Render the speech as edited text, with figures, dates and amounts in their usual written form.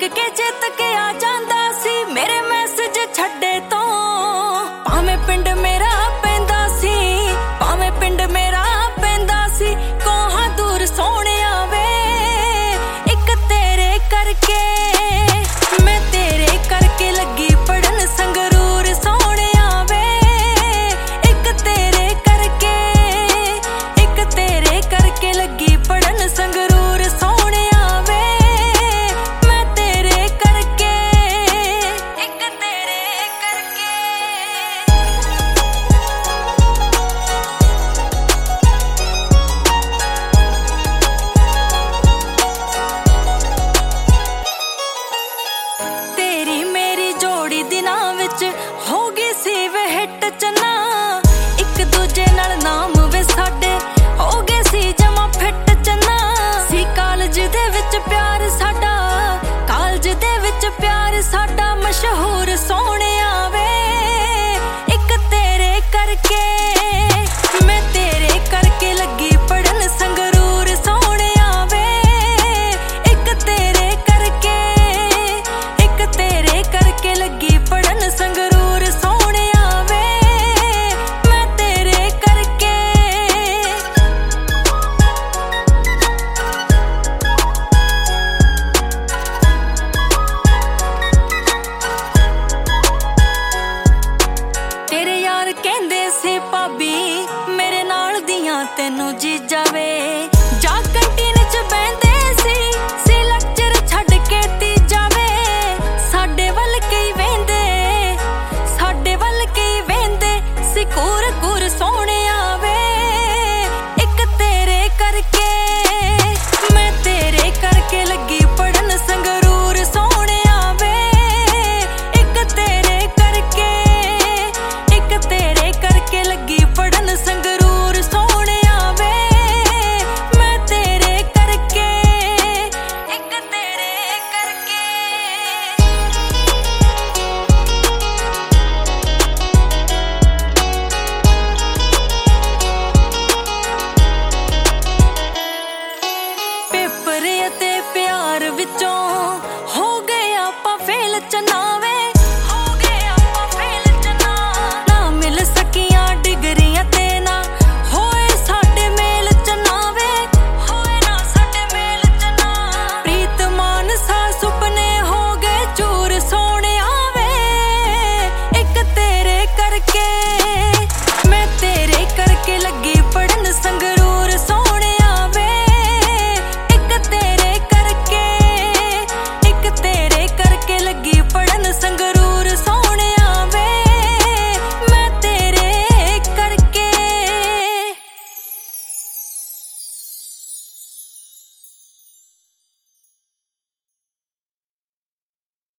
के जित के आ जांदा सी मेरे मैसेज छड्डे तो। भावें पिंड मेरा पैंदा सी, भावें पिंड मेरा पैंदा सी, कोहां दूर सोहणिया वे इक तेरे करके। मैं तेरे करके लगी पढ़न संगरूर सोहणिया वे इक तेरे करके, इक तेरे करके लगी पढ़न संगरूर सोहणिया वे मैं तेरे करके, इक तेरे करके। तेरी मेरी जोड़ी दिनां विच हो गई सी वे हिट चन्ना, एक दूजे नाल नाम वे साडे हो गए सी जमा फिट चन्ना। सी कालज दे विच प्यार साडा, कालज दे विच प्यार साडा मशहूर सोहणिया वे इक तेरे करके। मैं तेरे करके लगी पढ़न संगरूर सोहणिया वे इक तेरे करके, इक तेरे करके लगी पढ़न संगरूर सोहणिया वे मैं तेरे करके। तेरे यार कहंदे सी भाभी मेरे नाल दियां तैनू जीजा वे, जा कैंटीन च बहंदे सी लेक्चर छड्ड के तीजा वे। साडे वल कई वेंदे, साडे वल कई वेंदे सी कूर कूर सोहणिया वे इक तेरे करके। मैं तेरे करके लगी पढ़न संगरूर सोहणिया वे इक तेरे करके, इक तेरे करके लगी पढ़न संगरूर सोहणिया वे मैं तेरे करके, इक तेरे करके। पेपर ते प्यार विचों